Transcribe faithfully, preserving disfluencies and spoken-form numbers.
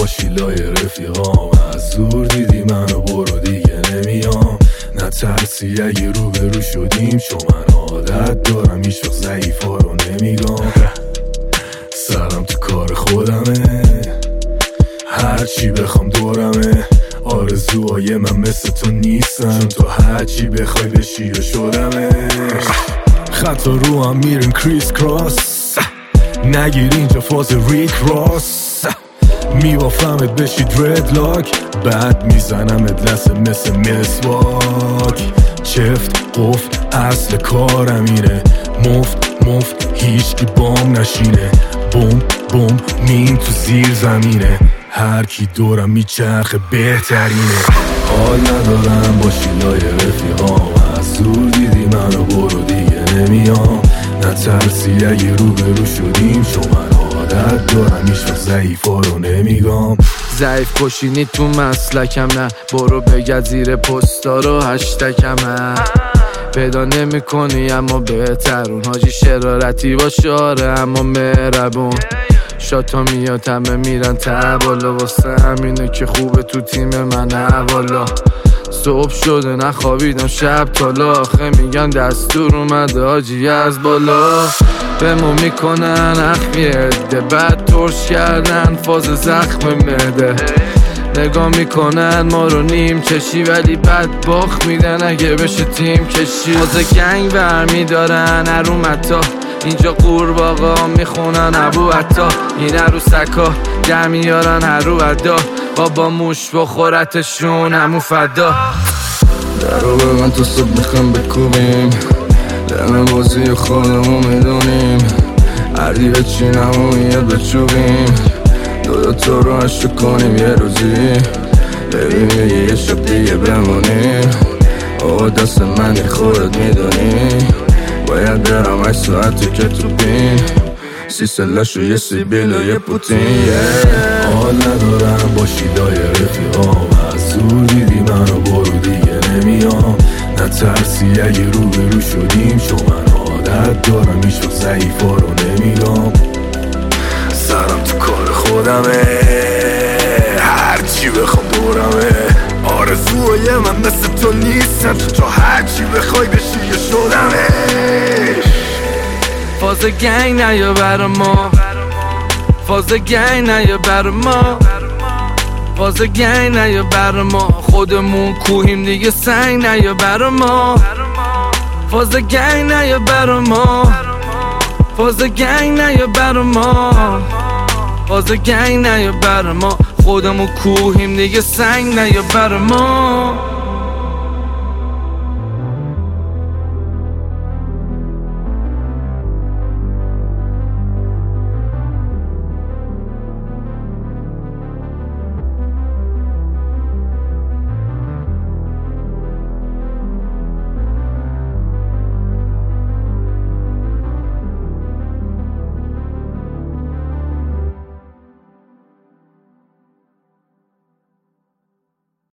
با شیلای رفیقام، از زور دیدی منو برو دیگه نمیام. نترسی اگه رو به رو شدیم، چون من عادت دارم هیچ وقت ضعیفا رو نمیگم. سرم تو کار خودمه، هرچی بخوام دورمه. آرزوهای من مثل تو نیستن، تو هرچی بخوای بشی و شدمش. خطا رو هم میریم کریس کراس، نگیر اینجا فاز ریک راس. میبافمت بشی درد لاک، بعد میزنمت لسه مثل مسواک. چفت قفت اصل کارم اینه، مفت مفت هیچ کی بام نشینه. بوم بوم مین تو زیر زمینه، هر کی دورم میچرخه بهترینه. حال ندارم با شیلای رفیقام، از زور دیدی منو برو دیگه نمیام. نترسی اگه رو به رو شدیم، چون من عادت دارم هیچ وقت ضعیفا رو نمیگم. ضعیف کشینی تو مسلکم، نه برو بگرد زیر پستا رو هشتکم. پیدا نمی کنی اما بهترون، حاجی شرارتی با شاره اما مهربون. شاتا میاد همه میرن ته بالا، واسه همینه که خوبه تو تیم من حوالا. صبح شده نخوابیدم شب تالا، آخه میگن دستور اومده حاجی از بالا. بمو میکنن اخمی عده، بعد ترش کردن فاز زخم معده. نگاه میکنن ما رو نیم چشی، ولی بعد باخت میدن اگه بشه تیم کشی. فاز گنگ برمیدارن ارومتا، اینجا قورباغا میخونن ابو عطا. این عروسکا در میارن هر رو عدا، بابا موش بخورتشون همون فدا. درو به من تو صبح میخوام بکوبیم، دم بازی خودمو میدونیم. هردی به چینمو میاد بچوبیم، دو دو تو رو عشق کنیم یه روزی. ببینی یه شب دیگه بمونیم، آقا دست منی خودت میدونی. باید برم هشت ساعتی که تو بین، سی سلش و یه سیبیل و یه پوتین. حال ندارم با شیلای رفیقام، از زور دیدی منو برو دیگه نمیام. نترسی اگه رو به رو شدیم، چون من عادت دارم هیچ وقت ضعیفا رو نمیگم. سرم تو کار خودمه، هرچی بخوام دورمه. آرزوهای من مثل تو نیستن، تو هرچی بخوای بشی یه شدمش. فاز گنگ نیا برا ما، فاز گنگ نیا برا ما، فاز گنگ نیا برا ما. خودمون کوهیم دیگه سنگ نیا برا ما. فاز گنگ نیا برا ما، فاز گنگ نیا برا ما، فاز گنگ نیا برا ما. خودمون کوهیم دیگه سنگ نیا برا ما.